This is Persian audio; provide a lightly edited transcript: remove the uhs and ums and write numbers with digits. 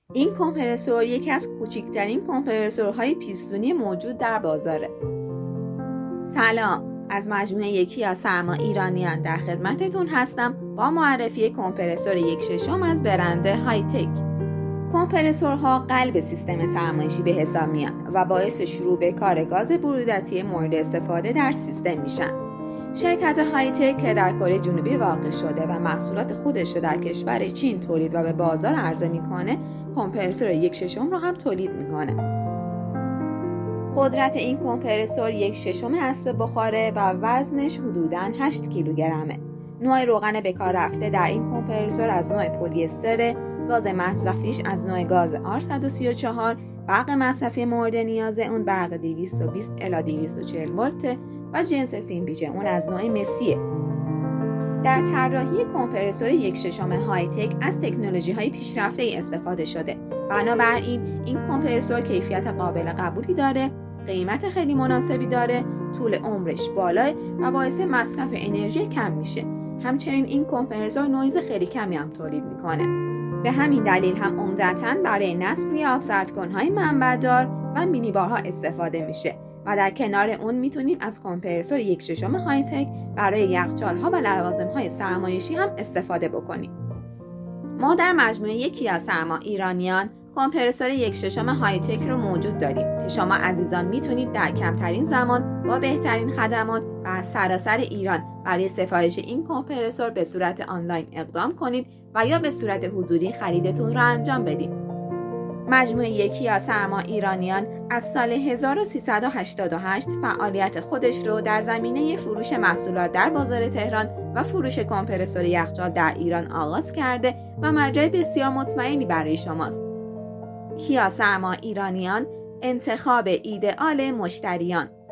این کمپرسور یکی از کوچکترین کمپرسورهای پیستونی موجود در بازاره. سلام، از مجموعه یکیا سرما ایرانیان در خدمتتون هستم با معرفی کمپرسور 1/6 از برند هایتک. کمپرسورها قلب سیستم سرمایشی به حساب میان و باعث شروع به کار گاز برودتی مورد استفاده در سیستم میشن. شرکت هایتک که در کره جنوبی واقع شده و محصولات خودش رو در کشور چین تولید و به بازار عرضه میکنه، کمپرسور 1/6 رو هم تولید میکنه. قدرت این کمپرسور 1/6 اسب بخاره و وزنش حدوداً 8 کیلوگرمه. نوع روغن به کار رفته در این کمپرسور از نوع پلی استر، گاز مصرفیش از نوع گاز R134، برق مصرفی مورد نیاز اون برق 220 الی 240 ولت و جنس سیمپیچ اون از نوع مسیه. در طراحی کمپرسور 1/6 هایتک از تکنولوژی‌های پیشرفته استفاده شده. بنابراین این کمپرسور کیفیت قابل قبولی داره، قیمت خیلی مناسبی داره، طول عمرش بالاه و باعث مصرف انرژی کم میشه. همچنین این کمپرسور نویز خیلی کمی هم تولید میکنه. به همین دلیل هم عمدتاً برای نصب روی آبسردکن‌های منبع‌دار و مینی بارها استفاده میشه و در کنار اون میتونیم از کمپرسور 1/6 هایتک برای یخچال‌ها و لوازم‌های سرمایشی هم استفاده بکنیم. ما در مجموعه یکیا سرما ایرانیان کمپرسور 1/6 هایتک رو موجود داریم که شما عزیزان میتونید در کمترین زمان با بهترین خدمات و از سراسر ایران برای سفارش این کمپرسور به صورت آنلاین اقدام کنید و یا به صورت حضوری خریدتون رو انجام بدید. مجموعه یکیا سرما ایرانیان از سال 1388 فعالیت خودش رو در زمینه فروش محصولات در بازار تهران و فروش کمپرسور یخچال در ایران آغاز کرده و مرجع بسیار مطمئنی برای شماست. کیا سرما ایرانیان، انتخاب ایدئال مشتریان.